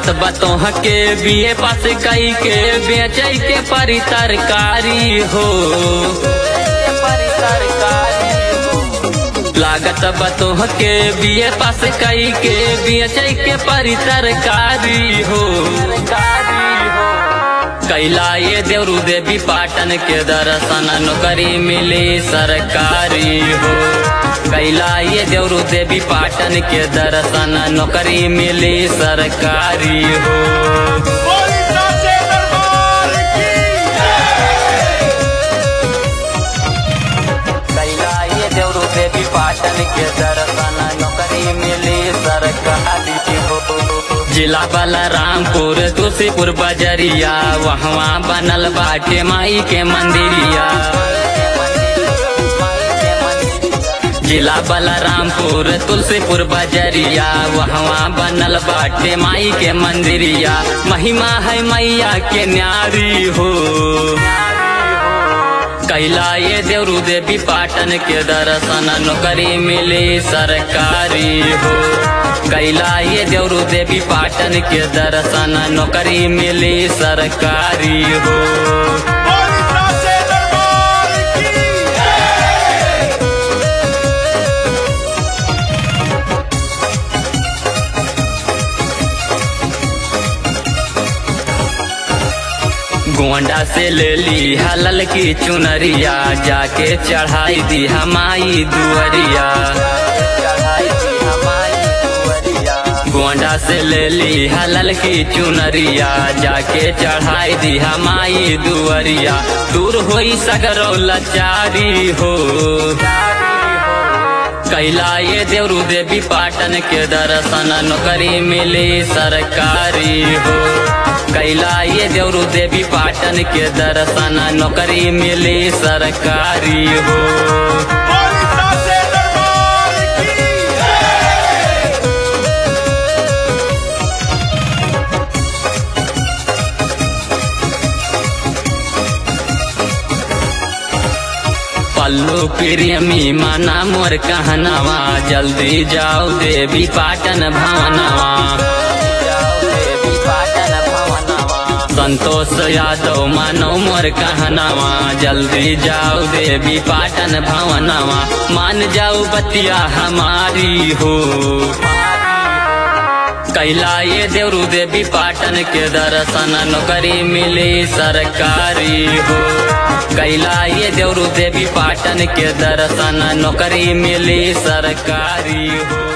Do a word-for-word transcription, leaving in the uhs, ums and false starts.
लागत बतोह के बीए पास कई के बेचे के परी तरकारी हो। लागत बतोह के बीए पास कई के बेचे के परी तरकारी हो। कैला ये देवरू देवी पाटन के दर्शन नौकरी मिली सरकारी हो। कैला ये देवरू देवी पाटन के दर्शन नौकरी मिली सरकारी हो। कैला ये देवरू देवी पाटन के दर्शन नौकरी मिली सरकारी हो। जिला बलरामपुर तुलसीपुर बजरिया वहाँ बनल बाटे माई के मंदिरिया। जिला बलरामपुर तुलसीपुर बजरिया वहाँ बनल बाटे माई के मंदिरिया। महिमा है मैया के न्यारी हो। कैला ये देवरू देवी पाटन के दर्शन नौकरी मिली सरकारी हो। कैला ये देवरू देवी पाटन के दर्शन नौकरी मिली सरकारी हो। गोंडा से ले ली हलल की चुनरिया जाके चढ़ाई दी हमारी दुअरिया। गोंडा से ले ली हलल की चुनरिया जाके चढ़ाई दी हमारी दुअरिया। दूर होई सगरो लाचारी हो। कैला ये देवरू देवी पाटन के दर्शन नौकरी मिली सरकारी हो। कैला ये देवरू देवी पाटन के दर्शन नौकरी मिली सरकारी हो। पल्लू प्रेमी माना मोर कहनावा जल्दी जाओ देवी पाटन भवनवा। संतोष यादव मानो मोर कहनावा जल्दी जाओ देवी पाटन भवनवा। मान जाओ बतिया हमारी हो। कैला ये देवरू देवी पाटन के दर्शन नौकरी मिली सरकारी हो। कैला ये देवरू देवी पाटन के दर्शन नौकरी मिली सरकारी हो।